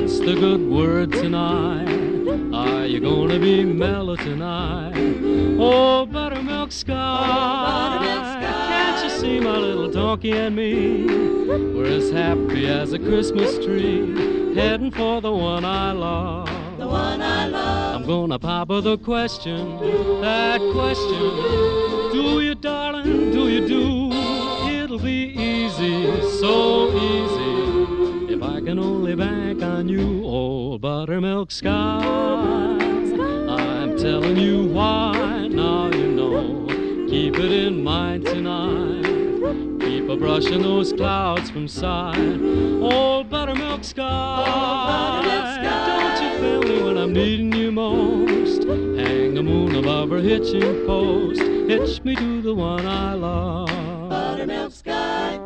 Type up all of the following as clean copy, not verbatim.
What's the good word tonight? Are you gonna be mellow tonight? Oh, buttermilk sky, can't you see my little donkey and me? We're as happy as a Christmas tree, heading for the one I love. The one I love. I'm gonna pop her the question, that question. Do you, darling, do you do? It'll be easy, so easy, if I can only bank on you, old buttermilk sky. I'm telling you why, now you know. Keep it in mind tonight. Keep a-brushing those clouds from sight, old buttermilk sky. Oh, buttermilk sky. Don't you feel me when I'm needing you most? Hang the moon above her hitching post. Hitch me to the one I love. Buttermilk sky.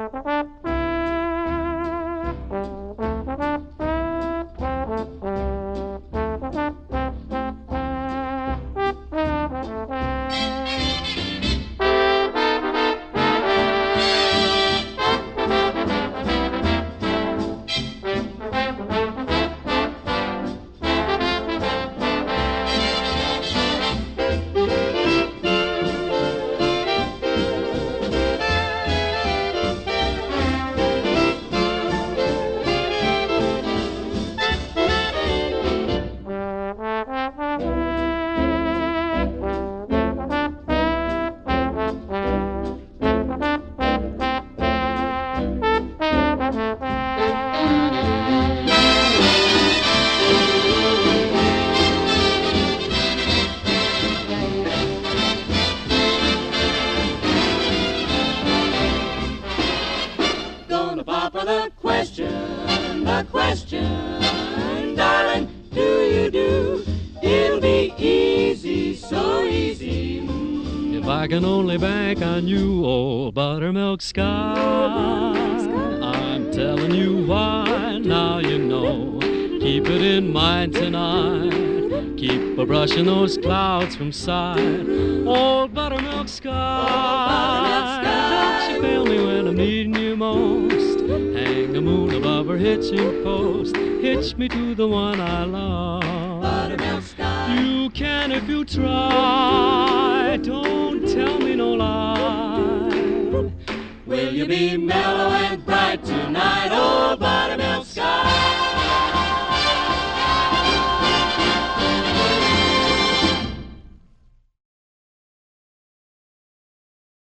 The question, darling, do you do? It'll be easy, so easy, if I can only bank on you, old buttermilk sky. I'm telling you why, now you know. Keep it in mind tonight. Keep a-brushing those clouds from sight, old buttermilk sky. Don't you fail me when I'm needing you most? Hang the moon above her hitching post. Hitch me to the one I love. buttermilk sky. You can if you try. Don't tell me no lie. Will you be mellow and bright tonight, old buttermilk sky?